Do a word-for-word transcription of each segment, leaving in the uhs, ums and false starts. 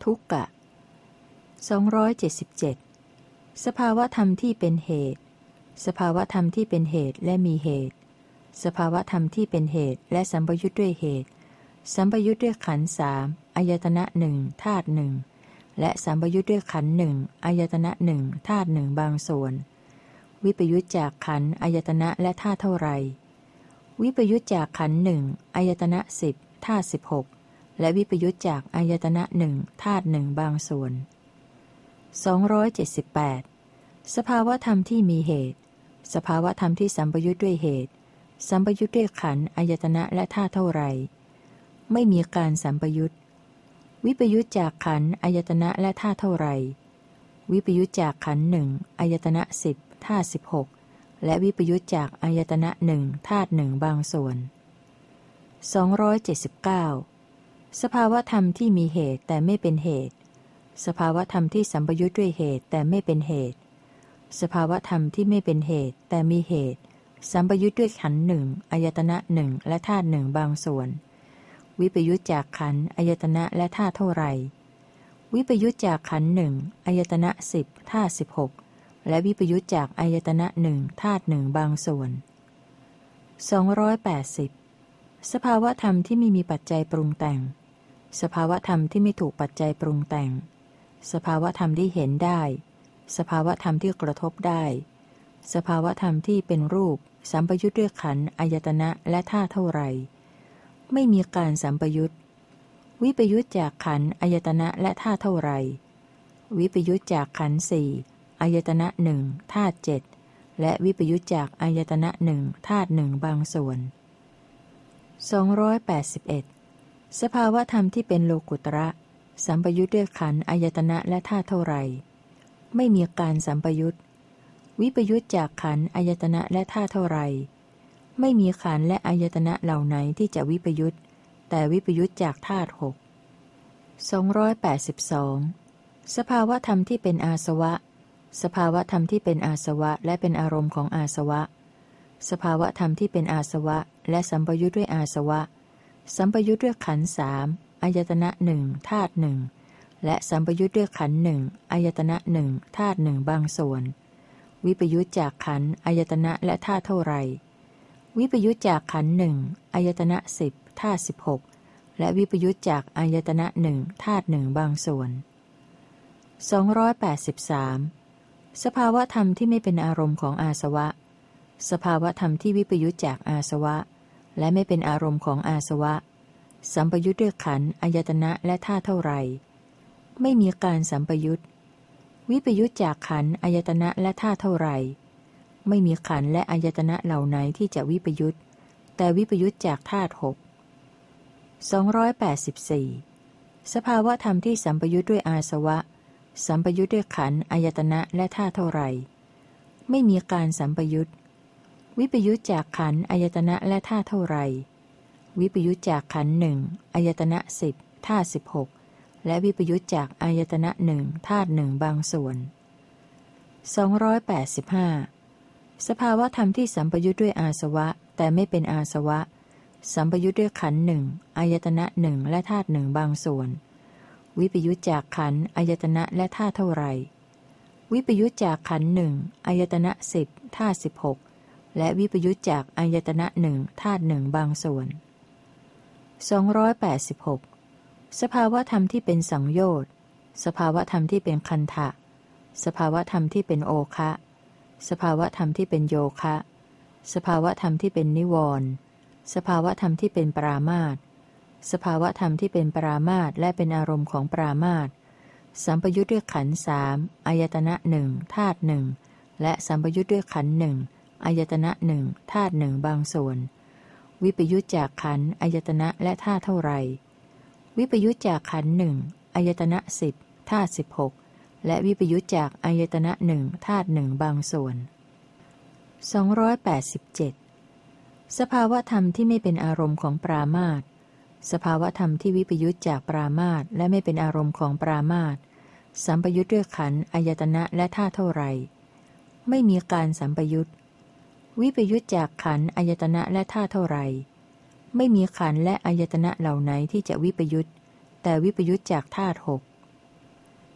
ทุกกะสองร้อยเจ็ดสิบเจ็ดสภาวธรรมที่เป็นเหตุสภาวธรรมที่เป็นเหตุและมีเหตุสภาวธรรมที่เป็นเหตุและสัมปยุทธ์ด้วยเหตุสัมปยุทธ์ด้วยขันธ์สามอายตนะหนึ่งธาตุหนึ่งและสัมปยุทธ์ด้วยขันธ์หนึ่งอายตนะหนึ่งธาตุหนึ่งบางส่วนวิปยุทธจากขันธ์อายตนะและธาตุเท่าไรวิปยุทธจากขันธ์หนึ่งอายตนะสิบธาตุสิบหกและวิปยุทธจากอายตนะหนึ่งธาตุหนึ่งบางส่วนสองร้อยเจ็ดสิบแปดสภาวธรรมที่มีเหตุสภาวธรรมที่สัมปยุทธ์ด้วยเหตุสัมปยุทธ์ด้วยขันธ์อายตนะและธาตุเท่าไรไม่มีการสัมปยุทธ์วิปยุทธจากขันธ์อายตนะและธาตุเท่าไรวิปยุทธจากขันธ์หนึ่งอายตนะสิบธาตุสิบหกและวิปยุทธจากอายตนะหนึ่งธาตุหนึ่งบางส่วนสองร้อยเจ็ดสิบเก้าสภาวธรรมที่มีเหตุแต่ไม่เป็นเหตุสภาวธรรมที่สัมปยุทธ์ด้วยเหตุแต่ไม่เป็นเหตุสภาวธรรมที่ไม่เป็นเหตุแต่มีเหตุสัมปยุทธ์ด้วยขันธ์หนึ่งอายตนะหนึ่งและธาตุหนึ่งบางส่วนวิปยุทธจากขันธ์อายตนะและธาตุเท่าไรวิปยุทธจากขันธ์หนึ่งอายตนะสิบธาตุสิบหกและวิปยุทธจากอายตนะหนึ่งธาตุหนึ่งบางส่วนสองร้อยแปดสิบสภาวธรรมที่ไม่มีปัจจัยปรุงแต่งสภาวธรรมที่ไม่ถูกปัจจัยปรุงแต่งสภาวธรรมที่เห็นได้สภาวธรรมที่กระทบได้สภาวธรรมที่เป็นรูปสัมปยุทธ์ด้วยขันธ์อายตนะและธาตุเท่าไรไม่มีการสัมปยุทธ์วิปยุทธจากขันธ์อายตนะและธาตุเท่าไรวิปยุทธจากขันธ์สี่อายตนะหนึ่งธาตุเจ็ดและวิปยุทธจากอายตนะหนึ่งธาตุหนึ่งบางส่วนสองร้อยแปดสิบเอ็ดสภาวธรรมที่เป็นโลกุตระสัมปยุทธ์ด้วยขันธ์อายตนะและธาตุเท่าไรไม่มีการสัมปยุทธ์วิปยุทธจากขันธ์อายตนะและธาตุเท่าไรไม่มีขันธ์และอายตนะเหล่าไหนที่จะวิปยุทธ์แต่วิปยุทธจากธาตุหกสองร้อยแปดสิบสองสภาวธรรมที่เป็นอาสวะสภาวธรรมที่เป็นอาสวะและเป็นอารมณ์ของอาสวะสภาวธรรมที่เป็นอาสวะและสัมปยุทธ์ด้วยอาสวะสัมปยุทธ์ด้วยขันธ์สามอายตนะหนึ่งธาตุหนึ่งและสัมปยุทธ์ด้วยขันธ์หนึ่งอายตนะหนึ่งธาตุหนึ่งบางส่วนวิปยุทธจากขันธ์อายตนะและธาตุเท่าไรวิปยุทธจากขันธ์หนึ่งอายตนะสิบธาตุสิบหกและวิปยุทธจากอายตนะหนึ่งธาตุหนึ่งบางส่วนสองร้อยแปดสิบสามสภาวธรรมที่ไม่เป็นอารมณ์ของอาสวะสภาวธรรมที่วิปยุทธจากอาสวะและไม่เป็นอารมณ์ของอาสวะสัมปยุทธ์ด้วยขันธ์อายตนะและธาตุเท่าไรไม่มีการสัมปยุทธ์วิปยุทธจากขันธ์อายตนะและธาตุเท่าไรไม่มีขันธ์และอายตนะเหล่าไหนที่จะวิปยุทธ์แต่วิปยุทธจากธาตุหกสองร้อยแปดสิบสี่สภาวธรรมที่สัมปยุทธ์ด้วยอาสวะสัมปยุทธ์ด้วยขันธ์อายตนะและธาตุเท่าไรไม่มีการสัมปยุทธ์วิปยุทธจากขันธ์อายตนะและธาตุเท่าไรวิปยุทธจากขันธ์หนึ่งอายตนะสิบธาตุสิบหกและวิปยุทธจากอายตนะหนึ่งธาตุหนึ่งบางส่วนสองร้อยแปดสิบห้าสภาวธรรมที่สัมปยุทธ์ด้วยอาสวะแต่ไม่เป็นอาสวะสัมปยุทธ์ด้วยขันธ์หนึ่งอายตนะหนึ่งและธาตุหนึ่งบางส่วนวิปยุทธจากขันธ์อายตนะและธาตุเท่าไรวิปยุทธจากขันธ์หนึ่งอายตนะสิบธาตุสิบหกและวิปยุทธจากอายตนะหนึ่งธาตุหนึ่งบางส่วนสองร้อยแปดสิบหกสภาวธรรมที่เป็นสังโยชน์สภาวธรรมที่เป็นคันธะสภาวธรรมที่เป็นโอคะสภาวธรรมที่เป็นโยคะสภาวธรรมที่เป็นนิวรณ์สภาวธรรมที่เป็นปรามาสสภาวธรรมที่เป็นปรามาสและเป็นอารมณ์ของปรามาสสัมปยุทธ์ด้วยขันธ์สามอายตนะหนึ่งธาตุหนึ่งและสัมปยุทธ์ด้วยขันธ์หนึ่งอายตนะหนึ่งธาตุหนึ่งบางส่วนวิปยุทธจากขันธ์อายตนะและธาตุเท่าไรวิปยุทธจากขันธ์หนึ่งอายตนะสิบธาตุสิบหกและวิปยุทธจากอายตนะหนึ่งธาตุหนึ่งบางส่วนสองร้อยแปดสิบเจ็ดสภาวธรรมที่ไม่เป็นอารมณ์ของปรามาสสภาวธรรมที่วิปยุทธจากปรามาสและไม่เป็นอารมณ์ของปรามาสสัมปยุทธ์ด้วยขันธ์อายตนะและธาตุเท่าไรไม่มีการสัมปยุทธ์วิปยุทธจากขันธ์อายตนะและธาตุเท่าไรไม่มีขันธ์และอายตนะเหล่าไหนที่จะวิปยุทธ์แต่วิปยุทธจากธาตุหก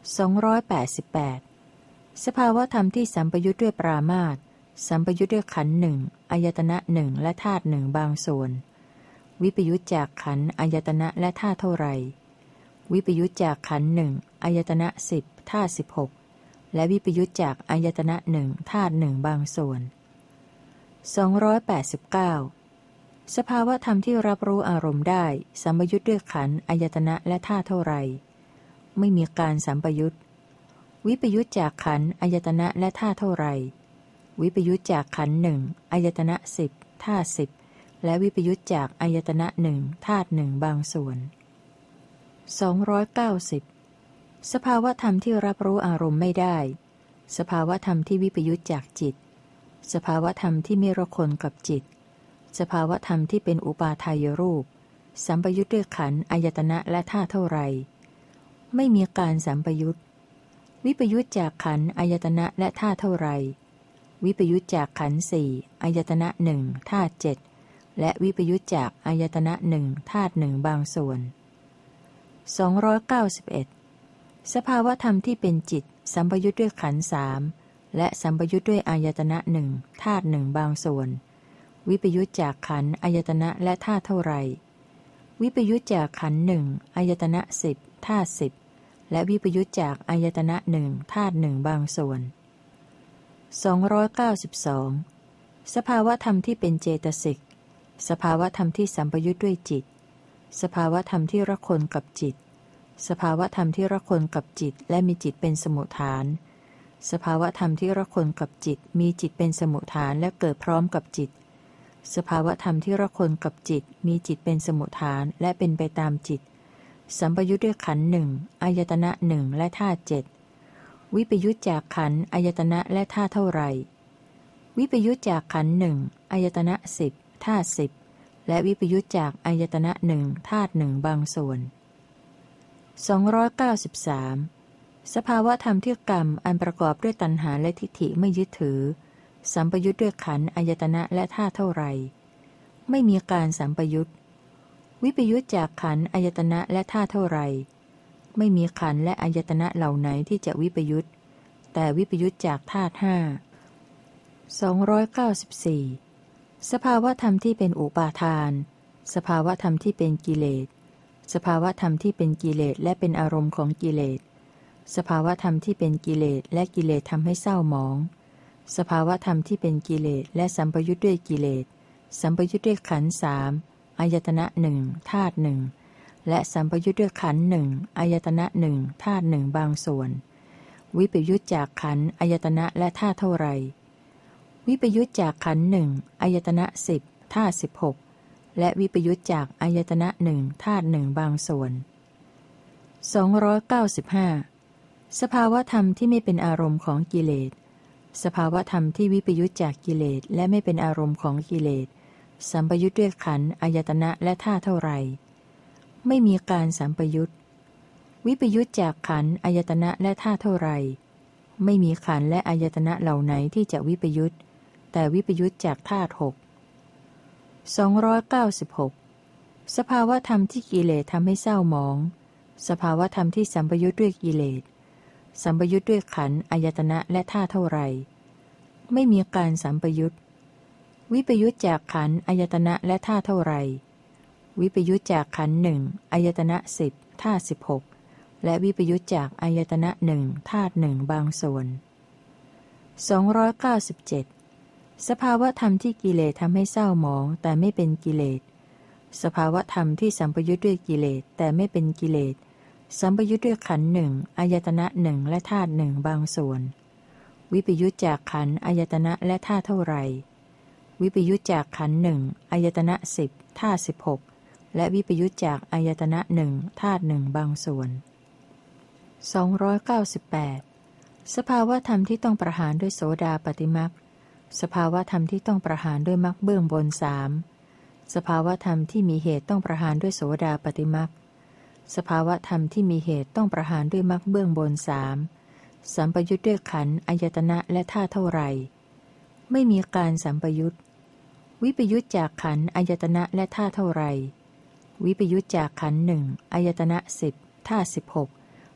สองร้อยแปดสิบแปดสภาวธรรมที่สัมปยุทธ์ด้วยปรามาสสัมปยุทธ์ด้วยขันธ์หนึ่งอายตนะหนึ่งและธาตุหนึ่งบางส่วนวิปยุทธจากขันธ์อายตนะและธาตุเท่าไรวิปยุทธจากขันธ์หนึ่งอายตนะสิบธาตุสิบหกและวิปยุทธจากอายตนะหนึ่งธาตุหนึ่งบางส่วนสองร้อยแปดสิบเก้าสภาวธรรมที่รับรู้อารมณ์ได้สัมปยุทธ์ด้วยขันธ์อายตนะและธาตุเท่าไรไม่มีการสัมปยุทธ์วิปยุทธจากขันธ์อายตนะและธาตุเท่าไรวิปยุทธจากขันธ์หนึ่งอายตนะสิบธาตุสิบและวิปยุทธจากอายตนะหนึ่งธาตุหนึ่งบางส่วนสองร้อยเก้าสิบสภาวธรรมที่รับรู้อารมณ์ไม่ได้สภาวธรรมที่วิปยุทธจากจิตสภาวธรรมที่ไม่ระคนกับจิตสภาวธรรมที่เป็นอุปาทายรูปสัมปยุทธ์ด้วยขันธ์อายตนะและธาตุเท่าไรไม่มีการสัมปยุทธ์วิปยุทธจากขันธ์อายตนะและธาตุเท่าไรวิปยุทธจากขันธ์สี่อายตนะหนึ่งธาตุเจ็ดและวิปยุทธจากอายตนะหนึ่งธาตุหนึ่งบางส่วนสองร้อยเก้าสิบเอ็ดสภาวธรรมที่เป็นจิตสัมปยุทธ์ด้วยขันธ์สามและสัมปยุทธ์ด้วยอายตนะหนึ่งธาตุหนึ่งบางส่วนวิปยุทธจากขันธ์อายตนะและธาตุเท่าไรวิปยุทธจากขันธ์หนึ่งอายตนะสิบธาตุสิบและวิปยุทธจากอายตนะหนึ่งธาตุหนึ่งบางส่วนสองร้อยเก้าสิบสองสภาวธรรมที่เป็นเจตสิกสภาวธรรมที่สัมปยุทธ์ด้วยจิตสภาวธรรมที่ระคนกับจิตสภาวธรรมที่ระคนกับจิตและมีจิตเป็นสมุฏฐานสภาวธรรมที่ระคนกับจิตมีจิตเป็นสมุฏฐานและเกิดพร้อมกับจิตสภาวธรรมที่ระคนกับจิตมีจิตเป็นสมุฏฐานและเป็นไปตามจิตสัมปยุทธ์ด้วยขันธ์หนึ่งอายตนะหนึ่งและธาตุเจ็ดวิปยุทธจากขันธ์อายตนะและธาตุเท่าไรวิปยุทธจากขันธ์หนึ่งอายตนะสิบธาตุสิบและวิปยุทธจากอายตนะหนึ่งธาตุหนึ่งบางส่วนสองร้อยเก้าสิบสามสภาวธรรมที่กรรมอันประกอบด้วยตัณหาและทิฏฐิไม่ยึดถือสัมปยุทธ์ด้วยขันธ์อายตนะและธาตุเท่าไรไม่มีการสัมปยุทธ์วิปยุทธจากขันธ์อายตนะและธาตุเท่าไรไม่มีขันธ์และอายตนะเหล่าไหนที่จะวิปยุทธ์แต่วิปยุทธจากธาตุห้าสองร้อยเก้าสิบสี่สภาวธรรมที่เป็นอุปาทานสภาวธรรมที่เป็นกิเลสสภาวธรรมที่เป็นกิเลสและเป็นอารมณ์ของกิเลสสภาวธรรมที่เป็นกิเลสและกิเลสทำให้เศร้าหมองสภาวธรรมที่เป็นกิเลสและสัมปยุทธ์ด้วยกิเลสสัมปยุทธ์ด้วยขันธ์สามอายตนะหนึ่งธาตุหนึ่งและสัมปยุทธ์ด้วยขันธ์หนึ่งอายตนะหนึ่งธาตุหนึ่งบางส่วนวิปยุทธจากขันธ์อายตนะและธาตุเท่าไรวิปยุทธจากขันธ์หนึ่งอายตนะสิบธาตุสิบหกและวิปยุทธจากอายตนะหนึ่งธาตุหนึ่งบางส่วนสองร้อยเก้าสิบห้าสภาวธรรมที่ไม่เป็นอารมณ์ของกิเลสสภาวธรรมที่วิปยุทธจากกิเลสและไม่เป็นอารมณ์ของกิเลสสัมปยุทธ์ด้วยขันธ์อายตนะและธาตุเท่าไรไม่มีการสัมปยุทธ์วิปยุทธจากขันธ์อายตนะและธาตุเท่าไรไม่มีขันธ์และอายตนะเหล่าไหนที่จะวิปยุทธ์แต่วิปยุทธจากธาตุหกสองร้อยเก้าสิบหกสภาวธรรมที่กิเลสทำให้เศร้าหมองสภาวธรรมที่สัมปยุทธ์ด้วยกิเลสสัมปยุทธ์ด้วยขันธ์อายตนะและธาตุเท่าไรไม่มีการสัมปยุทธ์วิปยุทธจากขันธ์อายตนะและธาตุเท่าไรวิปยุทธจากขันธ์หนึ่งอายตนะสิบธาตุสิบหกและวิปยุทธจากอายตนะหนึ่งธาตุหนึ่งบางส่วนสองร้อยเก้าสิบเจ็ดสภาวธรรมที่กิเลสทำให้เศร้าหมองแต่ไม่เป็นกิเลสสภาวธรรมที่สัมปยุทธ์ด้วยกิเลสแต่ไม่เป็นกิเลสสัมปยุทธ์ด้วยขันธ์หนึ่งอายตนะหนึ่งและธาตุหนึ่งบางส่วนวิปยุทธจากขันธ์อายตนะและธาตุเท่าไรวิปยุทธจากขันธ์หนึ่งอายตนะสิบธาตุสิบหกและวิปยุทธจากอายตนะหนึ่งธาตุหนึ่งบางส่วนสองร้อยเก้าสิบแปดสภาวธรรมที่ต้องประหารด้วยโสดาปัตติมรรคสภาวธรรมที่ต้องประหารด้วยมรรคเบื้องบนสามสภาวธรรมที่มีเหตุต้องประหารด้วยโสดาปัตติมรรคสภาวธรรมที่มีเหตุต้องประหารด้วยมรรคเบื้องบนสามสัมปยุทธ์ด้วยขันธ์อายตนะและธาตุเท่าไรไม่มีการสัมปยุทธ์วิปยุทธจากขันธ์อายตนะและธาตุเท่าไรวิปยุทธจากขันธ์หนึ่งอายตนะสิบธาตุสิบหก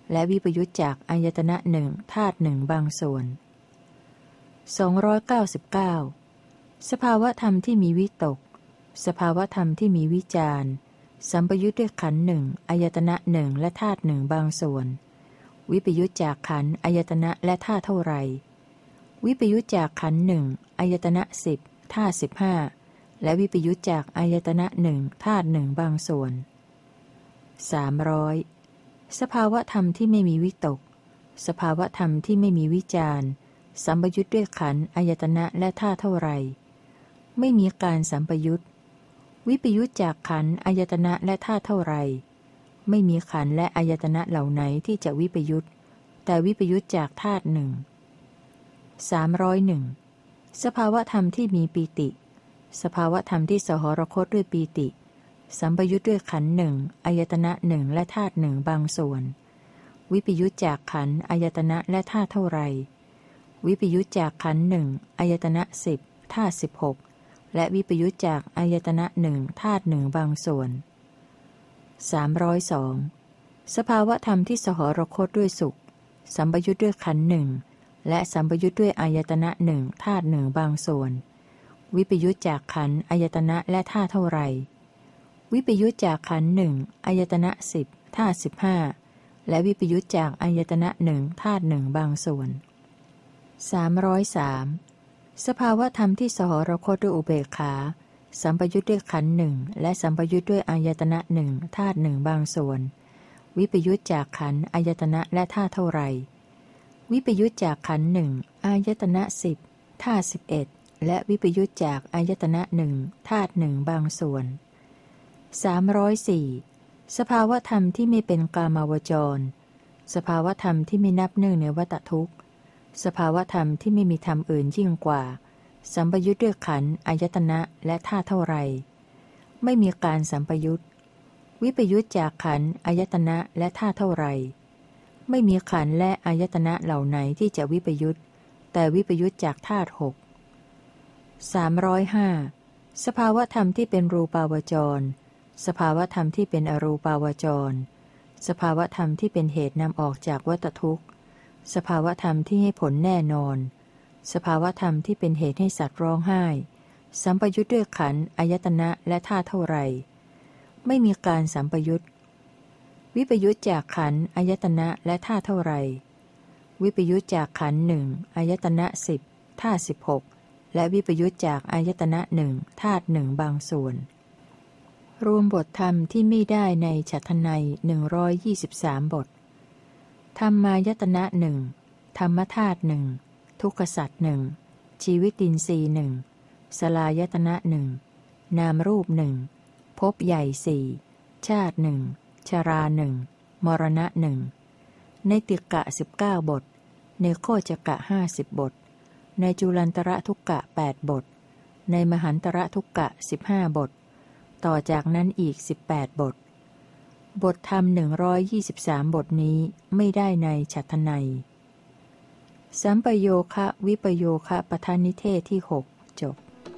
และวิปยุตจากอายตนะหนึ่งธาตุหนึ่งบางส่วนสองร้อยเก้าสิบเก้าสภาวธรรมที่มีวิตกสภาวธรรมที่มีวิจารสัมปยุตด้วยขันธ์หนึ่งอายตนะหนึ่งและธาตุหนึ่งบางส่วนวิปยุตจากขันธ์อายตนะและธาตุเท่าไรวิปยุตจากขันธ์หนึ่งอายตนะสิบธาตุสิบห้าและวิปยุตจากอายตนะหนึ่งธาตุหนึ่งบางส่วนสามร้อยสภาวธรรมที่ไม่มีวิตกสภาวธรรมที่ไม่มีวิจารสัมปยุตด้วยขันธ์อายตนะและธาตุเท่าไรไม่มีการสัมปยุตวิปยุตจากขันธ์อายตนะและธาตุเท่าไรไม่มีขันธ์และอายตนะเหล่าไหนที่จะวิปยุตแต่วิปยุตจากธาตุหนึ่งสามร้อยหนึ่งสภาวธรรมที่มีปีติสภาวธรรมที่สหรคตด้วยปีติสัมปยุตด้วยขันธ์หนึ่งอายตนะหนึ่งและธาตุหนึ่งบางส่วนวิปยุตจากขันธ์อายตนะและธาตุเท่าไรวิปยุตจากขันธ์หนึ่งอายตนะสิบธาตุสิบหกและวิปยุตจากอายตนะหนึ่งธาตุหนึ่งบางส่วนสามร้อยสองสภาวธรรมที่สหรคตด้วยสุขสัมปยุตด้วยขันธ์หนึ่งและสัมปยุตด้วยอายตนะหนึ่งธาตุหนึ่งบางส่วนวิปยุตจากขันธ์อายตนะและธาตุเท่าไรวิปยุตจากขันธ์หนึ่งอายตนะสิบธาตุสิบห้าและวิปยุตจากอายตนะหนึ่งธาตุหนึ่งบางส่วนสามร้อยสามสภาวธรรมที่สหรคตด้วยอุเบกขาสัมปยุตด้วยขันธ์หนึ่งและสัมปยุตด้วยอายตนะหนึ่งธาตุหนึ่งบางส่วนวิปยุตจากขันธ์อายตนะและธาตุเท่าไรวิปยุตจากขันธ์หนึ่งอายตนะสิบธาตุสิบเอ็ดและวิปยุตจากอายตนะหนึ่งธาตุหนึ่งบางส่วนสามร้อยสี่สภาวธรรมที่ไม่เป็นกามาวจรสภาวธรรมที่ไม่นับเนื่องในวัฏทุกข์สภาวธรรมที่ไม่มีธรรมอื่นยิ่งกว่าสัมปยุตด้วยขันธ์อายตนะและธาตุเท่าไรไม่มีการสัมปยุตวิปยุตจากขันธ์อายตนะและธาตุเท่าไรไม่มีขันธ์และอายตนะเหล่าไหนที่จะวิปยุตแต่วิปยุตจากธาตุหกสามร้อยห้าสภาวธรรมที่เป็นรูปาวจรสภาวธรรมที่เป็นอรูปาวจรสภาวธรรมที่เป็นเหตุนำออกจากวัฏทุกข์สภาวธรรมที่ให้ผลแน่นอนสภาวธรรมที่เป็นเหตุให้สัตว์ร้องไห้สัมปยุตด้วยขันธ์อายตนะและธาตุเท่าไรไม่มีการสัมปยุตวิปยุตจากขันธ์อายตนะและธาตุเท่าไรวิปยุตจากขันธ์หนึ่งอายตนะสิบธาตุสิบหกและวิปยุตจากอายตนะหนึ่งธาตุหนึ่งบางส่วนรวมบทธรรมที่ไม่ได้ในฉัตรนัยหนึ่งร้อยยี่สิบสามบทธรรมายตนะหนึ่งธรรมธาตุหนึ่งทุกขสัตว์หนึ่งชีวิตินทรีย์หนึ่งสลายตนะหนึ่งนามรูปหนึ่งภพใหญ่สี่ชาติหนึ่งชราหนึ่งมรณะหนึ่งในติกะสิบเก้าบทในโคจกะห้าสิบบทในจุลันตระทุกกะแปดบทในมหันตระทุกกะสิบห้าบทต่อจากนั้นอีกสิบแปดบทบทธรรมหนึ่งร้อยยี่สิบสามบทนี้ไม่ได้ในฉัตรนัยสัมปโยคะวิปโยคะปทานิเทศที่หกจบ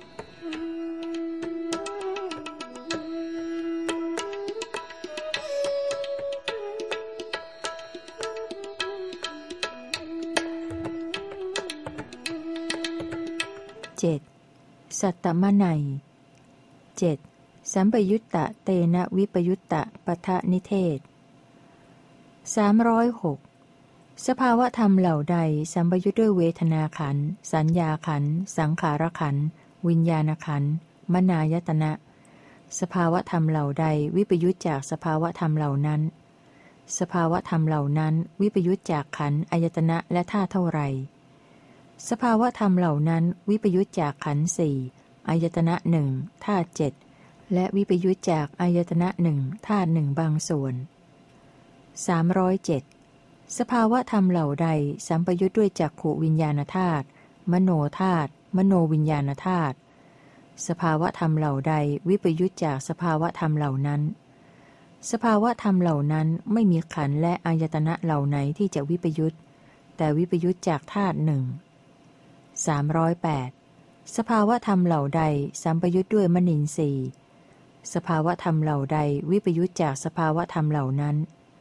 เจ็ดสัตตมนัยเจ็ดสัมปยุตตะเตนะวิปยุตตะปทานิเทศสามร้อยหกสภาวธรรมเหล่าใดสัมปยุตด้วยเวทนาขันธ์สัญญาขันธ์สังขารขันธ์วิญญาณขันธ์มนายตนะสภาวธรรมเหล่าใดวิปยุตจากสภาวธรรมเหล่านั้นสภาวธรรมเหล่านั้นวิปยุตจากขันธ์อายตนะและธาตุเท่าไรสภาวธรรมเหล่านั้นวิปยุตจากขันธ์สี่อายตนะหนึ่งธาตุเจ็ดและวิปยุตจากอายตนะหนึ่งธาตุหนึ่งบางส่วนสามร้อยเจ็ดสภาวธรรมเหล่าใดสัมปยุตด้วยจักขุวิญญาณธาตุมโนธาตุมโนวิญญาณธาตุสภาวธรรมเหล่าใดวิปยุตจากสภาวธรรมเหล่านั้นสภาวธรรมเหล่านั้นไม่มีขันธ์และอายตนะเหล่าไหนที่จะวิปยุตแต่วิปยุตจากธาตุหนึ่งสามร้อยแปดสภาวธรรมเหล่าใดสัมปยุตด้วยมนินทรีย์สภาวธรรมเหล่าใดวิปยุตจากสภาวธรรมเหล่านั้น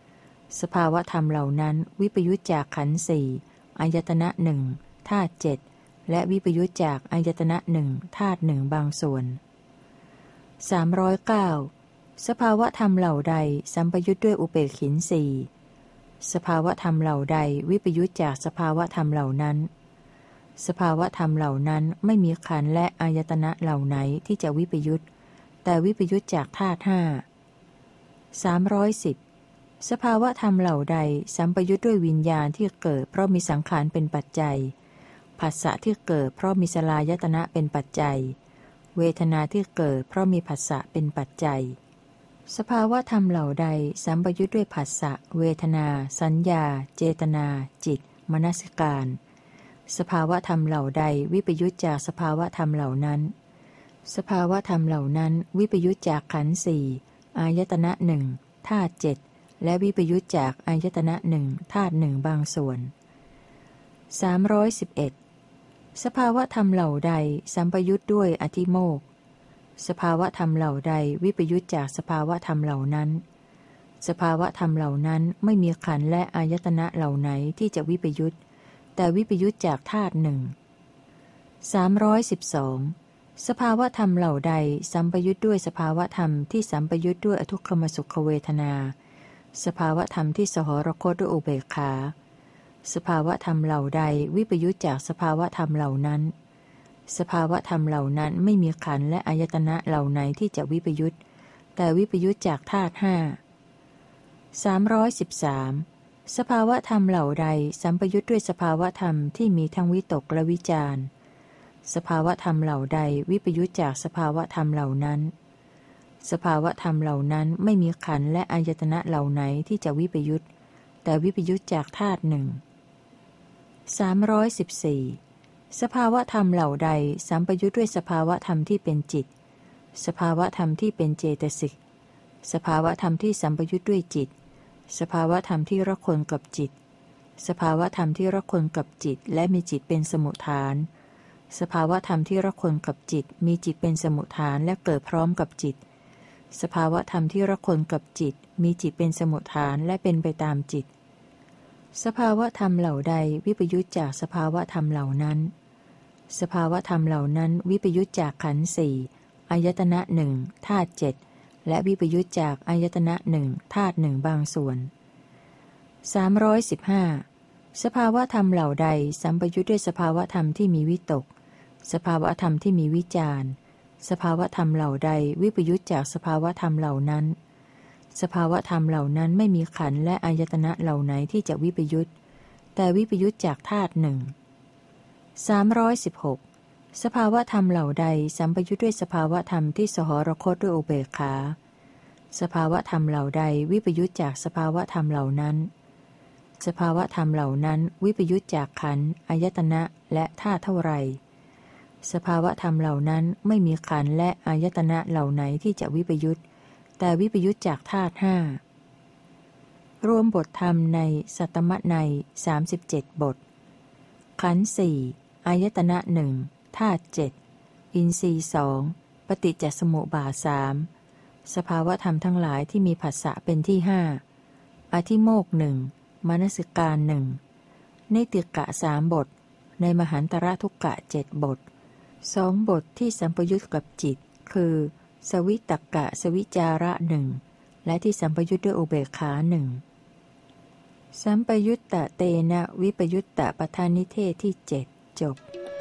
สภาวธรรมเหล่านั้นวิปยุจจากขันธ์สี่อายตนะหนึ่งธาตุเจ็ดและวิปยุจจากอายตนะหนึ่งธาตุหนึ่งบางส่วนสามร้อยเก้าสภาวธรรมเหล่าใดสัมปยุทธ์ด้วยอุเบกขินสี่สภาวธรรมเหล่าใดวิปยุจจากสภาวธรรมเหล่านั้นสภาวธรรมเหล่านั้นไม่มีขันธ์และอายตนะเหล่าไหนที่จะวิปยุจแต่วิปยุจจากธาตุห้าสามร้อยสิบสภาวธรรมเหล่าใดสัมปยุทธ์ด้วยวิญญาณที่เกิดเพราะมีสังขารเป็นปัจจัยผัสสะที่เกิดเพราะมีสลายตนะเป็นปัจจัยเวทนาที่เกิดเพราะมีผัสสะเป็นปัจจัยสภาวธรรมเหล่าใดสัมปยุทธ์ด้วยผัสสะเวทนาสัญญาเจตนาจิตมนสิการสภาวธรรมเหล่าใดวิปยุทธจากสภาวธรรมเหล่านั้นสภาวธรรมเหล่านั้นวิปยุทธจากขันธ์สี่อายตนะหนึ่งธาตุเจ็ดและวิปยุทธจากอายตนะหนึ่งธาตุหนึ่งบางส่วนสามร้อยสิบเอ็ดสภาวธรรมเหล่าใดสัมปยุทธ์ด้วยอธิโมกข์สภาวธรรมเหล่าใดวิปยุทธจากสภาวธรรมเหล่านั้นสภาวธรรมเหล่านั้นไม่มีขันธ์และอายตนะเหล่าไหนที่จะวิปยุทธแต่วิปยุทธจากธาตุหนึ่งสามร้อยสิบสองสภาวธรรมเหล่าใดสัมปยุทธ์ด้วยสภาวธรรมที่สัมปยุทธ์ด้วยอทุกขมสุขเวทนาสภาวธรรมที่สหรคตด้วยอุเบกขาสภาวธรรมเหล่าใดวิปยุทธจากสภาวธรรมเหล่านั้นสภาวธรรมเหล่านั้นไม่มีขันธ์และอายตนะเหล่าไหนที่จะวิปยุทธแต่วิปยุทธจากธาตุห้าสามร้อยสิบสามสภาวธรรมเหล่าใดสัมปยุทธ์ด้วยสภาวธรรมที่มีทั้งวิตกและวิจารณ์สภาวธรรมเหล่าใดวิปยุทธจากสภาวธรรมเหล่านั้นสภาวธรรมเหล่านั้นไม่มีขันธ์และอายตนะเหล่าไหนที่จะวิปยุทธแต่วิปยุทธจากธาตุหนึ่งสามร้อยสิบสี่สภาวธรรมเหล่าใดสัมปยุทธ์ด้วยสภาวธรรมที่เป็นจิตสภาวธรรมที่เป็นเจตสิกสภาวธรรมที่สัมปยุทธ์ด้วยจิตสภาวธรรมที่ระคนกับจิตสภาวธรรมที่ระคนกับจิตและมีจิตเป็นสมุฏฐานสภาวธรรมที่ระคนกับจิตมีจิตเป็นสมุฏฐานและเกิดพร้อมกับจิตสภาวธรรมที่ระคนกับจิตมีจิตเป็นสมุฏฐานและเป็นไปตามจิตสภาวธรรมเหล่าใดวิปยุทธจากสภาวธรรมเหล่านั้นสภาวธรรมเหล่านั้นวิปยุทธจากขันธ์สี่อายตนะหนึ่งธาตุเจ็ดและวิปยุทธจากอายตนะหนึ่งธาตุหนึ่งบางส่วนสามร้อยสิบห้าสภาวธรรมเหล่าใดสัมปยุทธ์ด้วยสภาวธรรมที่มีวิตกสภาวธรรมที่มีวิจารณ์สภาวธรรมเหล่าใดวิปยุทธจากสภาวธรรมเหล่านั้นสภาวธรรมเหล่านั้นไม่มีขันธ์และอายตนะเหล่าไหนที่จะวิปยุทธแต่วิปยุทธจากธาตุหนึ่งสามร้อยสิบหกสภาวธรรมเหล่าใดสัมปยุทธ์ด้วยสภาวธรรมที่สหรคตด้วยอุเบกขาสภาวธรรมเหล่าใดวิปยุทธจากสภาวธรรมเหล่านั้นสภาวธรรมเหล่านั้นวิปยุทธจากขันธ์อายตนะและธาตุเท่าไรสภาวธรรมเหล่านั้นไม่มีขันธ์และอายตนะเหล่าไหนที่จะวิปยุทธแต่วิปยุทธจากธาตุห้ารวมบทธรรมในสัตตมนัยสามสิบเจ็ดบทขันธ์สี่อายตนะหนึ่งธาตุเจ็ดอินทรีย์สองปฏิจจสมุปบาทสามสภาวธรรมทั้งหลายที่มีผัสสะเป็นที่ห้าอธิโมกข์หนึ่งมนสิการหนึ่งนิติกะสามบทในมหันตรทุกกะเจ็ดบทสองบทที่สัมปยุทธ์กับจิตคือสวิตกะสวิจาระหนึ่งและที่สัมปยุทธ์ด้วยอุเบกขาหนึ่งสัมปยุตตะเตนะวิปยุตตะปทานิเทศที่เจ็ดจบ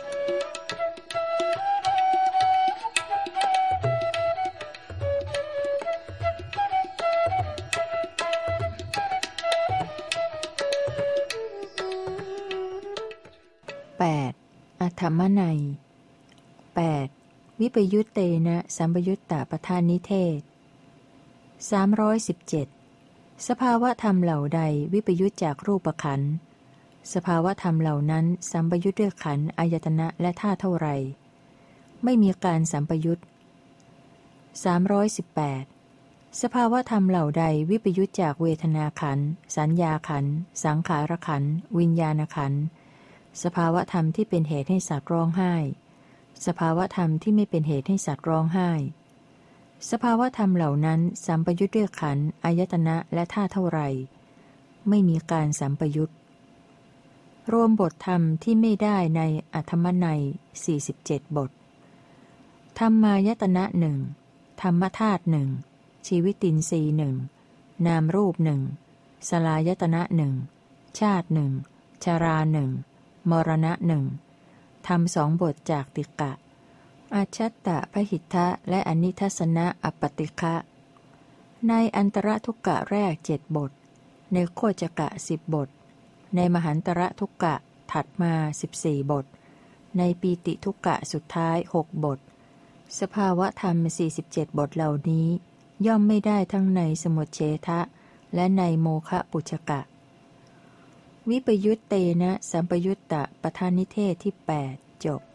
แปดอธรรมนัยแปดวิปยุตเตนะสัมปยุตตะปทานิเทศสามร้อยสิบเจ็ดสภาวธรรมเหล่าใดวิปยุตจากรูปขันธ์สภาวธรรมเหล่านั้นสัมปยุตด้วยขันธ์อายตนะและธาตุเท่าไรไม่มีการสัมปยุตสามร้อยสิบแปดสภาวธรรมเหล่าใดวิปยุตจากเวทนาขันธ์สัญญาขันธ์สังขารขันธ์วิญญาณขันธ์สภาวธรรมที่เป็นเหตุให้สัตว์ร้องไห้สภาวธรรมที่ไม่เป็นเหตุให้สัตว์ร้องไห้สภาวธรรมเหล่านั้นสัมปยุทธ์ด้วยขันธ์อายตนะและธาตุเท่าไรไม่มีการสัมปยุตรวมบทธรรมที่ไม่ได้ในอธรรมนัยสี่สิบเจ็ดบทธรรมายตนะหนึ่งธรรมธาตุหนึ่งชีวิตินทรีย์หนึ่งนามรูปหนึ่งสลายตนะหนึ่งชาติหนึ่งชราหนึ่งมรณะหนึ่งทำสองบทจากติกะอาชัตตะพหิทธะและอนิทัสสนะอปปติฆะในอันตรทุกกะแรกเจ็ดบทในโคจกะสิบบทในมหันตรทุกกะถัดมาสิบสี่บทในปีติทุกกะสุดท้ายหกบทสภาวะธรรมสี่สิบเจ็ดบทเหล่านี้ย่อมไม่ได้ทั้งในสมุจเฉทะและในโมคะปุจจกะวิปยุตเตนะสัมปยุตตะปทานิเทศที่แปดจบ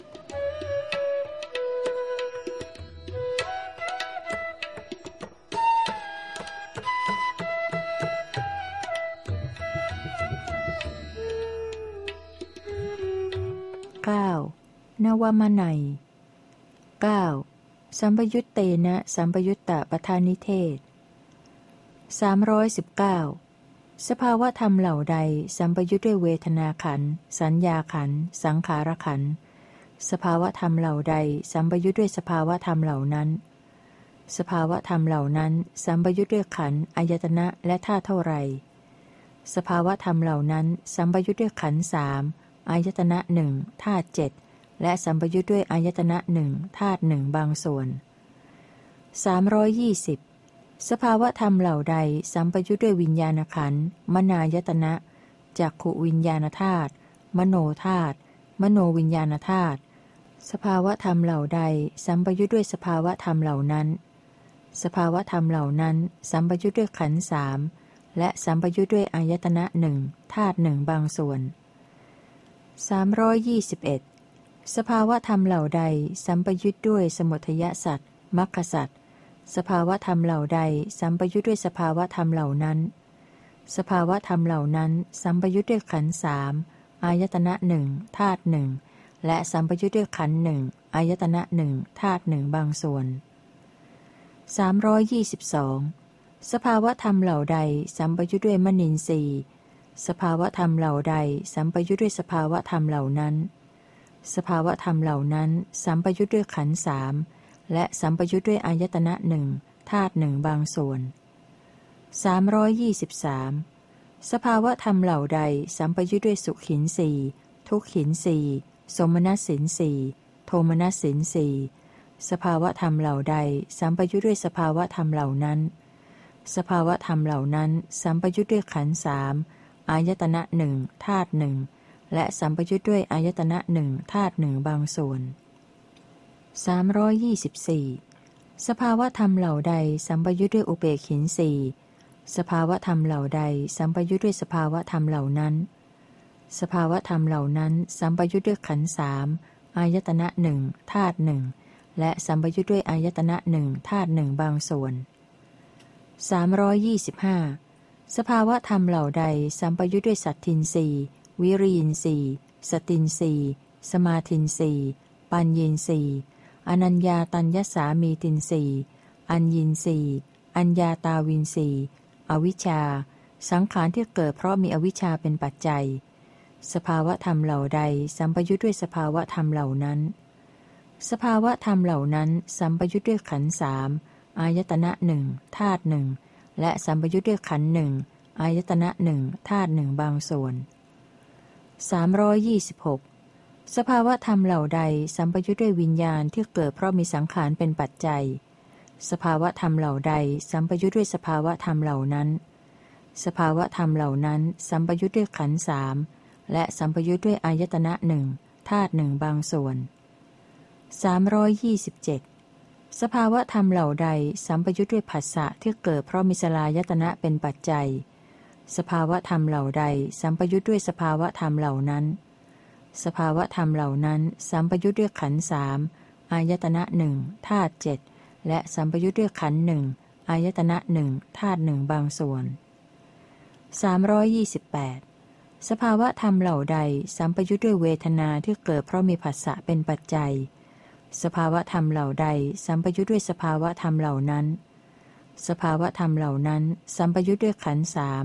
เก้านวมนัยเก้าสัมปยุตเตนะสัมปยุตตะปทานิเทศสามร้อยสิบเก้าสภาวะธรรมเหล่าใดสัมปยุตด้วยเวทนาขันธ์สัญญาขันธ์สังขารขันธ์สภาวะธรรมเหล่าใดสัมปยุตด้วยสภาวะธรรมเหล่านั้นสภาวะธรรมเหล่านั้นสัมปยุตด้วยขันธ์อายตนะและธาตุเท่าไรสภาวะธรรมเหล่านั้นสัมปยุตด้วยขันธ์สามอายตนะหนึ่งธาตุเจ็ดและสัมปยุตด้วยอายตนะหนึ่งธาตุหนึ่งบางส่วนสามร้อยยี่สิบสภาวะธรรมเหล่าใดสัมปยุตด้วยวิญญาณขันธ์มนายตนะจักขุวิญญาณธาตุมโนธาตุมโนวิญญาณธาตุสภาวะธรรมเหล่าใดสัมปยุตด้วยสภาวะธรรมเหล่านั้นสภาวะธรรมเหล่านั้นสัมปยุตด้วยขันธ์สามและสัมปยุตด้วยอายตนะหนึ่งธาตุหนึ่งบางส่วนสามร้อยยี่สิบเอ็ดสภาวะธรรมเหล่าใดสัมปยุตด้วยสมุทัยสัตว์มรรคสัตว์สภาวะธรรมเหล่าใดสัมปยุตด้วยสภาวะธรรมเหล่านั้นสภาวะธรรมเหล่านั้นสัมปยุตด้วยขันธ์สามอายตนะหนึ่งธาตุหนึ่งและสัมปยุตด้วยขันธ์หนึ่งอายตนะหนึ่งธาตุหนึ่งบางส่วนสามร้อยยี่สิบสองสภาวะธรรมเหล่าใดสัมปยุตด้วยมนินทรีย์สภาวะธรรมเหล่าใดสัมปยุตด้วยสภาวะธรรมเหล่านั้นสภาวะธรรมเหล่านั้นสัมปยุตด้วยขันธ์สามและสัมปยุตด้วยอายตนะหนึ่งธาตุหนึ่งบางส่วนสามร้อยยี่สิบสามสภาวะธรรมเหล่าใดสัมปยุตด้วยสุขินสีทุกขินสีสมนัสสินสีโทมนัสสินสีสภาวะธรรมเหล่าใดสัมปยุตด้วยสภาวะธรรมเหล่านั้นสภาวะธรรมเหล่านั้นสัมปยุตด้วยขันธ์สามอายตนะหนึ่งธาตุหนึ่งและสัมปยุตด้วยอายตนะหนึ่งธาตุหนึ่งบางส่วนสามร้อยยี่สิบสี่สภาวะธรรมเหล่าใดสัมปยุตด้วยอุเบกขินสีสภาวะธรรมเหล่าใดสัมปยุตด้วยสภาวะธรรมเหล่านั้นสภาวะธรรมเหล่านั้นสัมปยุตด้วยขันธ์สามอายตนะหนึ่งธาตุหนึ่งและสัมปยุตด้วยอายตนะหนึ่งธาตุหนึ่งบางส่วนสามร้อยยี่สิบห้าสภาวะธรรมเหล่าใดสัมปยุตด้วยสัตทินรีวิริยินทรีย์สตินทรีย์สมาธินทรีย์ปัญญินทรีย์อนัญญาตัญญสามีตินทรีย์อัญญินทรีย์อัญญาตาวินทรีย์อวิชชาสังขารที่เกิดเพราะมีอวิชชาเป็นปัจจัยสภาวะธรรมเหล่าใดสัมปยุตด้วยสภาวะธรรมเหล่านั้นสภาวะธรรมเหล่านั้นสัมปยุตด้วยขันธ์สามอายตนะหนึ่งธาตุหนึ่งและสัมปยุตด้วยขันธ์หนึ่งอายตนะหนึ่งธาตุหนึ่งบางส่วนสามร้อยยี่สิบหกสภาวะธรรมเหล่าใดสัมปยุตด้วยวิญญาณที่เกิดเพราะมีสังขารเป็นปัจจัยสภาวะธรรมเหล่าใดสัมปยุตด้วยสภาวะธรรมเหล่านั้นสภาวะธรรมเหล่านั้นสัมปยุตด้วยขันธ์สามและสัมปยุตด้วยอายตนะหนึ่งธาตุหนึ่งบางส่วนสามร้อยยี่สิบเจ็ดสภาวะธรรมเหล่าใดสัมปยุตด้วยผัสสะที่เกิดเพราะมีสลายตนะเป็นปัจจัยสภาวะธรรมเหล่าใดสัมปยุตด้วยสภาวะธรรมเหล่านั้นสภาวะธรรมเหล่านั้นสัมปยุตด้วยขันธ์สามอายตนะหนึ่งธาตุเจ็ดและสัมปยุตด้วยขันธ์หนึ่งอายตนะหนึ่งธาตุหนึ่งบางส่วนสามร้อยยี่สิบแปดสภาวะธรรมเหล่าใดสัมปยุตด้วยเวทนาที่เกิดเพราะมีผัสสะเป็นปัจจัยสภาวะธรรมเหล่าใดสัมปยุตด้วยสภาวะธรรมเหล่านั้นสภาวะธรรมเหล่านั้นสัมปยุตด้วยขันธ์สาม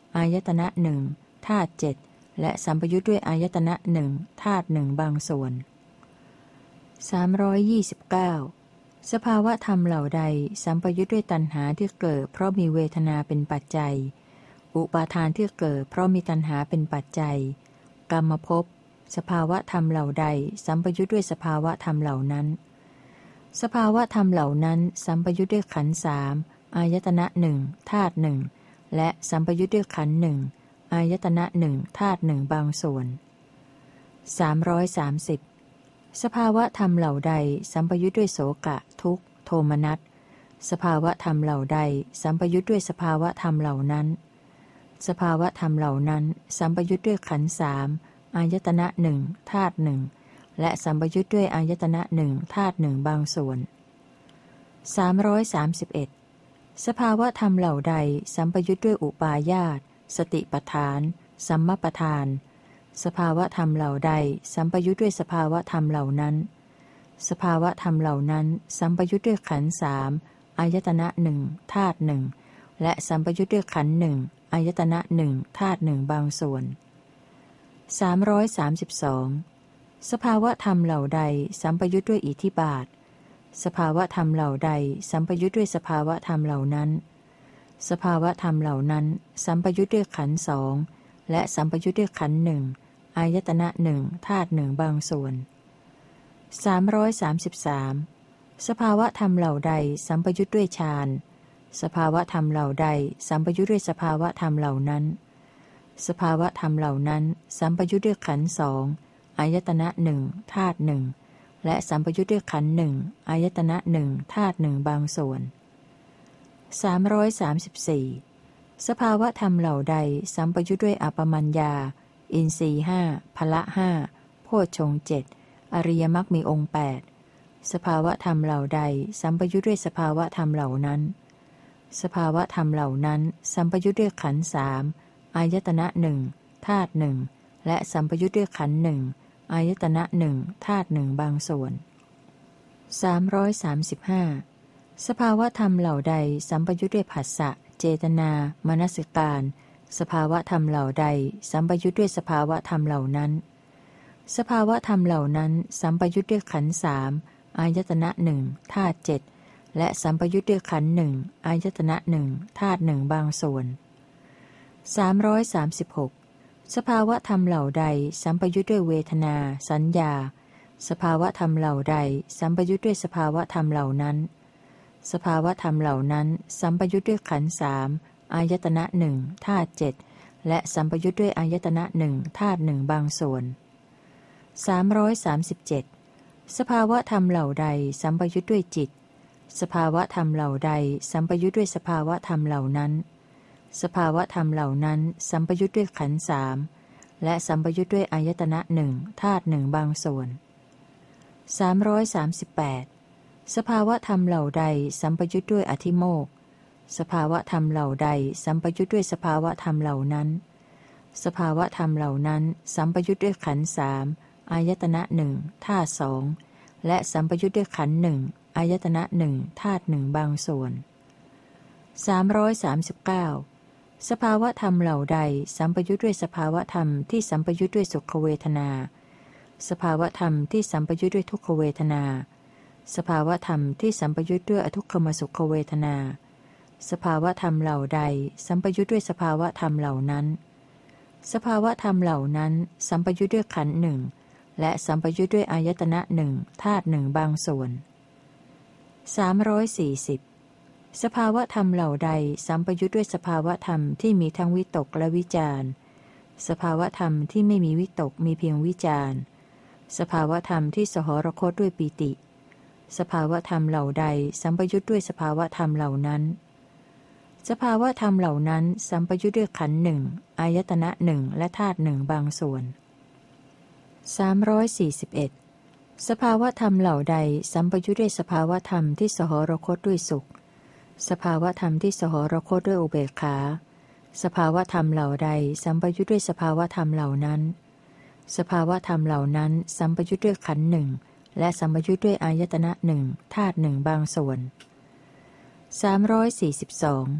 อายตนะหนึ่งธาตุเจ็ดและสัมปยุทธ์ด้วยอายตนะหนึ่งธาตุหนึ่งบางส่วนสามร้อยยี่สิบเก้าสภาวะธรรมเหล่าใดสัมปยุทธ์ด้วยตัณหาที่เกิดเพราะมีเวทนาเป็นปัจจัยอุปาทานที่เกิดเพราะมีตัณหาเป็นปัจจัยกรรมภพสภาวะธรรมเหล่าใดสัมปยุทธ์ด้วยสภาวะธรรมเหล่านั้นสภาวะธรรมเหล่านั้นสัมปยุทธ์ด้วยขันธ์สามอายตนะหนึ่งธาตุหนึ่งและสัมปยุทธ์ด้วยขันธ์หนึ่งอายตนะหนึ่งธาตุหนึ่งบางส่วนสามร้อยสามสิบสภาวะธรรมเหล่าใดสัมปยุทธ์ด้วยโสกะทุกขโทมนัสสภาวะธรรมเหล่าใดสัมปยุทธ์ด้วยสภาวะธรรมเหล่านั้นสภาวะธรรมเหล่านั้นสัมปยุทธ์ด้วยขันธ์สามอายตนะหนึ่งธาตุหนึ่งและสัมปยุทธ์ด้วยอายตนะหนึ่งธาตุหนึ่งบางส่วนสามร้อยสามสิบเอ็ดสภาวะธรรมเหล่าใดสัมปยุทธ์ด้วยอุปาญาตสติปัฏฐานสัมมปทานสภาวะธรรมเหล่าใดสัมปยุทธ์ด้วยสภาวะธรรมเหล่านั้นสภาวะธรรมเหล่านั้นสัมปยุทธ์ด้วยขันธ์สามอายตนะหนึ่งธาตุหนึ่งและสัมปยุทธ์ด้วยขันธ์หนึ่งอายตนะหนึ่งธาตุหนึ่งบางส่วนสามร้อยสามสิบสองสภาวะธรรมเหล่าใดสัมปยุทธ์ด้วยอิทธิบาทสภาวะธรรมเหล่าใดสัมปยุทธ์ด้วยสภาวะธรรมเหล่านั้นสภาวะธรรมเหล่านั้นสัมปยุทธ์ด้วยขันธ์สองและสัมปยุทธ์ด้วยขันธ์หนึ่งอายตนะหนึ่งธาตุหนึ่งบางส่วนสามร้อยสามสิบสามสภาวะธรรมเหล่าใดสัมปยุทธ์ด้วยฌานสภาวะธรรมเหล่าใดสัมปยุทธ์ด้วยสภาวะธรรมเหล่านั้นสภาวะธรรมเหล่านั้นสัมปยุทธ์ด้วยขันธ์สองอายตนะหนึ่งธาตุหนึ่งและสัมปยุทธ์ด้วยขันธ์หนึ่งอายตนะหนึ่งธาตุหนึ่งบางส่วนสามร้อยสามสิบสี่สภาวะธรรมเหล่าใดสัมปยุทธ์ด้วยอัปปมัญญาอินทรีย์ห้าพละห้าโพชฌงค์เจ็ดอริยมรรคมีองค์แปดสภาวะธรรมเหล่าใดสัมปยุทธ์ด้วยสภาวะธรรมเหล่านั้นสภาวะธรรมเหล่านั้นสัมปยุทธ์ด้วยขันธ์สามอายตนะหนึ่งธาตุหนึ่งและสัมปยุทธ์ด้วยขันธ์หนึ่งอายตนะหนึ่งธาตุหนึ่งบางส่วนสามร้อยสามสิบห้าสภาวะธรรมเหล่าใดสัมปยุทธ์ด้วยผัสสะเจตนามนสิการสภาวะธรรมเหล่าใดสัมปยุทธ์ด้วยสภาวะธรรมเหล่านั้นสภาวะธรรมเหล่านั้นสัมปยุทธ์ด้วยขันธ์สามอายตนะหนึ่งธาตุเจ็ดและสัมปยุทธ์ด้วยขันธ์หนึ่งอายตนะหนึ่งธาตุหนึ่งบางส่วนสามร้อยสามสิบหกสภาวะธรรมเหล่าใดสัมปยุทธ์ด้วยเวทนาสัญญาสภาวะธรรมเหล่าใดสัมปยุทธ์ด้วยสภาวะธรรมเหล่านั้นสภาวะธรรมเหล่านั้นสัมปยุทธ์ด้วยขันธ์สามอายตนะหนึ่งธาตุเจ็ดและสัมปยุทธ์ด้วยอายตนะหนึ่งธาตุหนึ่งบางส่วนสามร้อยสามสิบเจ็ดสภาวะธรรมเหล่าใดสัมปยุทธ์ด้วยจิตสภาวะธรรมเหล่าใดสัมปยุทธ์ด้วยสภาวะธรรมเหล่านั้นสภาวะธรรมเหล่านั้นสัมปยุทธ์ด้วยขันธ์สามและสัมปยุทธ์ด้วยอายตนะหนึ่งธาตุหนึ่งบางส่วนสามร้อยสามสิบแปดสภาวะธรรมเหล่าใดสัมปยุทธ์ด้วยอธิโมกข์สภาวะธรรมเหล่าใดสัมปยุทธ์ด้วยสภาวะธรรมเหล่านั้นสภาวะธรรมเหล่านั้นสัมปยุทธ์ด้วยขันธ์สามอายตนะหนึ่งธาตุสองและสัมปยุทธ์ด้วยขันธ์หนึ่งอายตนะหนึ่งธาตุหนึ่งบางส่วนสามร้อยสามสิบเก้าสภาวะธรรมเหล่าใดสัมปยุทธ์ด้วยสภาวะธรรมที่สัมปยุทธ์ด้วยสุขเวทนาสภาวะธรรมที่สัมปยุทธ์ด้วยทุกขเวทนาสภาวะธรรมที่สัมปยุทธ์ด้วยอทุกขมสุขเวทนาสภาวะธรรมเหล่าใดสัมปยุทธ์ด้วยสภาวะธรรมเหล่านั้นสภาวะธรรมเหล่านั้นสัมปยุทธ์ด้วยขันธ์หนึ่งและสัมปยุทธ์ด้วยอายตนะหนึ่งธาตุหนึ่งบางส่วนสามร้อยสี่สิบสภาวะธรรมเหล่าใดสัมปยุทธ์ด้วยสภาวะธรรมที่มีทั้งวิตกและวิจารณ์สภาวะธรรมที่ไม่มีวิตกมีเพียงวิจารณ์สภาวะธรรมที่สหรคตด้วยปีติสภาวะธรรมเหล่าใดสัมปยุทธ์ด้วยสภาวะธรรมเหล่านั้นสภาวะธรรมเหล่านั้นสัมปยุทธ์ด้วยขันธ์หนึ่งอายตนะหนึ่งและธาตุหนึ่งบางส่วนสามร้อยสี่สิบเอ็ดสภาวะธรรมเหล่าใดสัมปยุทธ์ด้วยสภาวะธรรมที่สหรคตด้วยสุขสภาวะธรรมที่สหรคตด้วยอุเบกขาสภาวะธรรมเหล่าใดสัมปยุทธ์ด้วยสภาวะธรรมเหล่านั้นสภาวะธรรมเหล่านั้นสัมปยุทธ์ด้วยขันธ์หนึ่งและสัมปยุทธ์ด้วยอายตนะหนึ่งธาตุหนึ่งบางส่วนสามร้อยสี่สิบสอง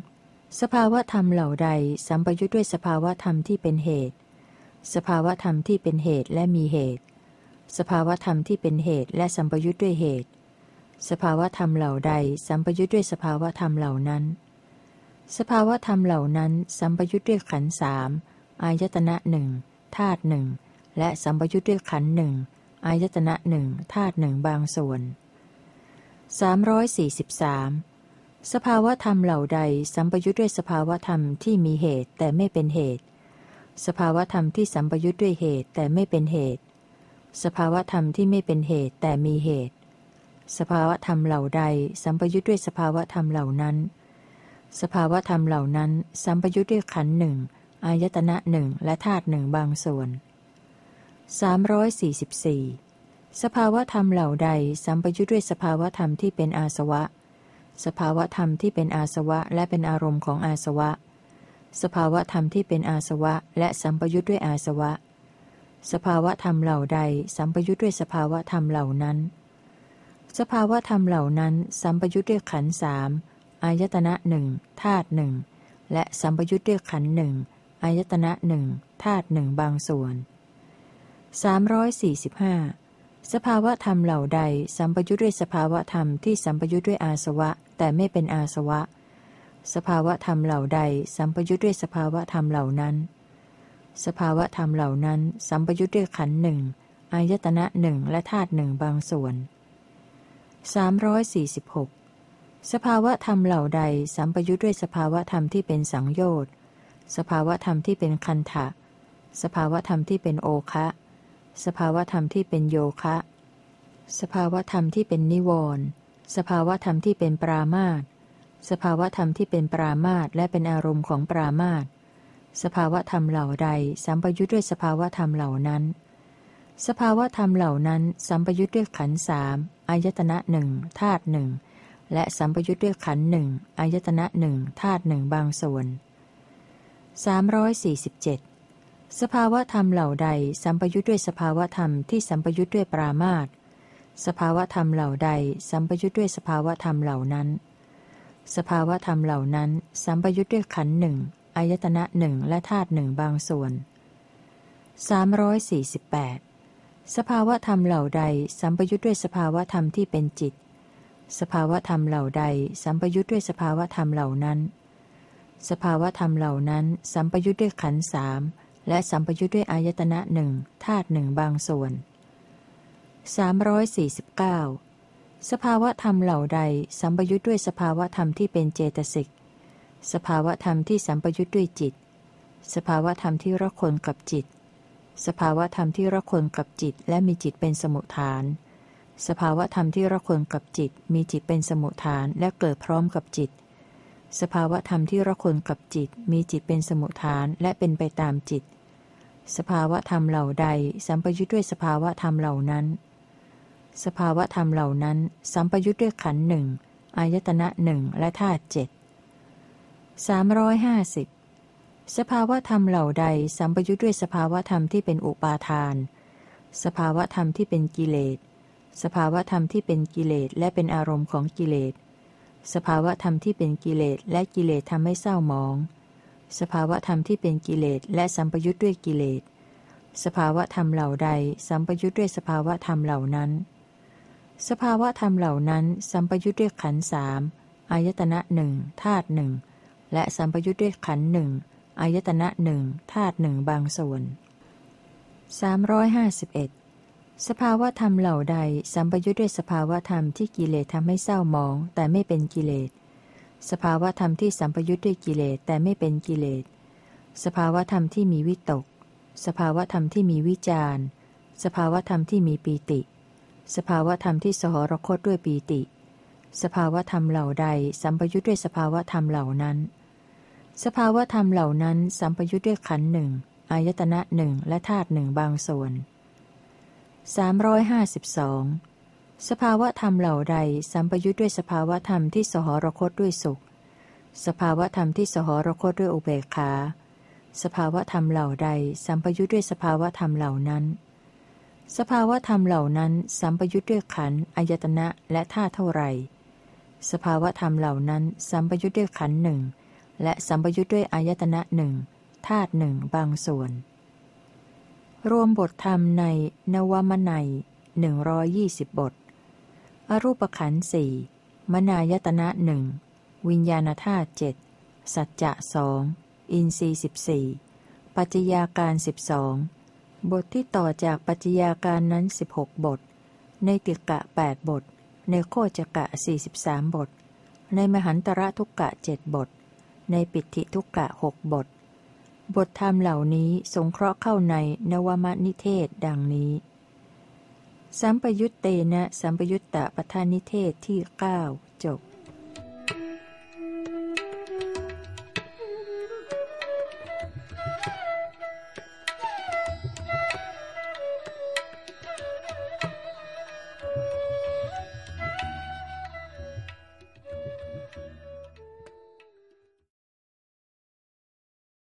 สภาวธรรมเหล่าใดสัมปยุทธ์ด้วยสภาวธรรมที่เป็นเหตุสภาวธรรมที่เป็นเหตุและมีเหตุสภาวธรรมที่เป็นเหตุและสัมปยุทธ์ด้วยเหตุสภาวธรรมเหล่าใดสัมปยุทธ์ด้วยสภาวธรรมเหล่านั้นสภาวธรรมเหล่านั้นสัมปยุทธ์ด้วยขันธ์สามอายตนะหนึ่งธาตุหนึ่งและสัมปยุทธ์ด้วยขันธ์หนึ่งอายตนะหนึ่งธาตุหนึ่งบางส่วนสามร้อยสี่สิบสามสภาวธรรมเหล่าใดสัมปยุทธ์ด้วยสภาวธรรมที่มีเหตุแต่ไม่เป็นเหตุสภาวธรรมที่สัมปยุทธ์ด้วยเหตุแต่ไม่เป็นเหตุสภาวธรรมที่ไม่เป็นเหตุแต่มีเหตุสภาวธรรมเหล่าใดสัมปยุทธ์ด้วยสภาวธรรมเหล่านั้นสภาวธรรมเหล่านั้นสัมปยุทธ์ด้วยขันธ์หนึ่งอายตนะหนึ่งและธาตุหนึ่งบางส่วนสามร้อยสี่สิบสี่สภาวธรรมเหล่าใดสัมปยุทธ์ด้วยสภาวธรรมที่เป็นอาสวะสภาวธรรมที่เป็นอาสวะและเป็นอารมณ์ของอาสวะสภาวธรรมที่เป็นอาสวะและสัมปยุทธ์ด้วยอาสวะสภาวธรรมเหล่าใดสัมปยุทธ์ด้วยสภาวธรรมเหล่านั้นสภาวธรรมเหล่านั้นสัมปยุทธ์ด้วยขันธ์สามอายตนะหนึ่งธาตุหนึ่งและสัมปยุทธ์ด้วยขันธ์หนึ่งอายตนะหนึ่งธาตุหนึ่งบางส่วนสามร้อยสี่สิบห้าสภาวธรรมเหล่าใดสัมปยุทธ์ด้วยสภาวธรรมที่สัมปยุทธ์ด้วยอาสวะแต่ไม่เป็นอาสวะสภาวธรรมเหล่าใดสัมปยุทธ์ด้วยสภาวธรรมเหล่านั้นสภาวธรรมเหล่านั้นสัมปยุทธ์ด้วยขันธ์หนึ่งอายตนะหนึ่งและธาตุหนึ่งบางส่วนสามร้อยสี่สิบหกสภาวธรรมเหล่าใดสัมปยุทธ์ด้วยสภาวธรรมที่เป็นสังโยชน์สภาวธรรมที่เป็นคันธะสภาวธรรมที่เป็นโอคะสภาวธรรมที่เป็นโยคะสภาวธรรมที่เป็นนิวรณ์สภาวธรรมที่เป็นปรามาสสภาวธรรมที่เป็นปรามาสและเป็นอารมณ์ของปรามาสสภาวธรรมเหล่าใดสัมปยุทธ์ด้วยสภาวธรรมเหล่านั้นสภาวธรรมเหล่านั้นสัมปยุทธ์ด้วยขันธ์สามอายตนะหนึ่งธาตุหนึ่งและสัมปยุทธ์ด้วยขันธ์หนึ่งอายตนะหนึ่งธาตุหนึ่งบางส่วนสามร้อยสี่สิบเจ็ดสภาวธรรมเหล่าใดสัมปยุทธ์ด้วยสภาวธรรมที่สัมปยุทธ์ด้วยปรามาสสภาวธรรมเหล่าใดสัมปยุทธ์ด้วยสภาวธรรมเหล่านั้นสภาวธรรมเหล่านั้นสัมปยุทธ์ด้วยขันธ์หนึ่งอายตนะหนึ่งและธาตุหนึ่งบางส่วนสามร้อยสี่สิบแปดสภาวธรรมเหล่าใดสัมปยุทธ์ด้วยสภาวธรรมที่เป็นจิตสภาวธรรมเหล่าใดสัมปยุทธ์ด้วยสภาวธรรมเหล่านั้นสภาวธรรมเหล่านั้นสัมปยุทธ์ด้วยขันธ์สามและสัมปยุทธ์ด้วยอายตนะหนึ่งธาตุหนึ่งบางส่วนสามร้อยสี่สิบเก้าสภาวธรรมเหล่าใดสัมปยุทธ์ด้วยสภาวธรรมที่เป็นเจตสิกสภาวธรรมที่สัมปยุทธ์ด้วยจิตสภาวธรรมที่ระคนกับจิตสภาวธรรมที่ระคนกับจิตและมีจิตเป็นสมุฏฐานสภาวธรรมที่ระคนกับจิตมีจิตเป็นสมุฏฐานและเกิดพร้อมกับจิตสภาวธรรมที่ระคนกับจิตมีจิตเป็นสมุฏฐานและเป็นไปตามจิตสภาวธรรมเหล่าใดสัมปยุทธ์ด้วยสภาวธรรมเหล่านั้นสภาวธรรมเหล่านั้นสัมปยุทธ์ด้วยขันธ์หนึ่งอายตนะหนึ่งและธาตุเจ็ดสามร้อยห้าสิบสภาวธรรมเหล่าใดสัมปยุทธ์ด้วยสภาวธรรมที่เป็นอุปาทานสภาวธรรมที่เป็นกิเลสสภาวธรรมที่เป็นกิเลสและเป็นอารมณ์ของกิเลสสภาวธรรมที่เป็นกิเลสและกิเลสทำให้เศร้าหมองสภาวธรรมที่เป็นกิเลสและสัมปยุทธ์ด้วยกิเลสสภาวธรรมเหล่าใดสัมปยุทธ์ด้วยสภาวธรรมเหล่านั้นสภาวธรรมเหล่านั้นสัมปยุทธ์ด้วยขันธ์สามอายตนะหนึ่งธาตุหนึ่งและสัมปยุทธ์ด้วยขันธ์หนึ่งอายตนะหนึ่งธาตุหนึ่งบางส่วนสามร้อยห้าสิบเอ็ดสภาวธรรมเหล่าใดสัมปยุทธ์ด้วยสภาวธรรมที่กิเลสทำให้เศร้าหมองแต่ไม่เป็นกิเลสสภาวธรรมที่สัมปยุทธ์ด้วยกิเลสแต่ไม่เป็นกิเลสสภาวธรรมที่มีวิตกสภาวธรรมที่มีวิจารณ์สภาวธรรมที่มีปีติสภาวธรรมที่สหรคตด้วยปีติสภาวธรรมเหล่าใดสัมปยุทธ์ด้วยสภาวธรรมเหล่านั้นสภาวธรรมเหล่านั้นสัมปยุทธ์ด้วยขันธ์หนึ่งอายตนะหนึ่งและธาตุหนึ่งบางส่วนสามร้อยห้าสิบสองสภาวธรรมเหล่าใดสัมปยุทธ์ด้วยสภาวธรรมที่สหรคตด้วยสุขสภาวธรรมที่สหรคตด้วยอุเบกขาสภาวธรรมเหล่าใดสัมปยุทธ์ด้วยสภาวธรรมเหล่านั้นสภาวธรรมเหล่านั้นสัมปยุทธ์ด้วยขันธ์อายตนะและธาตุเท่าไรสภาวธรรมเหล่านั้นสัมปยุทธ์ด้วยขันธ์หนึ่งและสัมปยุทธ์ด้วยอายตนะหนึ่งธาตุหนึ่งบางส่วนรวมบทธรรมในนวมนัยหนึ่งร้อยยี่สิบบทอรูปขันธ์สี่มนายตนะหนึ่งวิญญาณธาตุเจ็ดสัจจะสองอินทรีย์สิบสี่ปัจจัยาการสิบสองบทที่ต่อจากปัจจัยาการนั้นสิบหกบทในติกะแปดบทในโคจกะสี่สิบสามบทในมหันตระทุกกะเจ็ดบทในปิติทุกกะหกบทบทธรรมเหล่านี้สงเคราะห์เข้าในนวมนิเทศดังนี้สัมปยุตเตนะสัมปยุตตะปทานิเทศที่เก้าจบ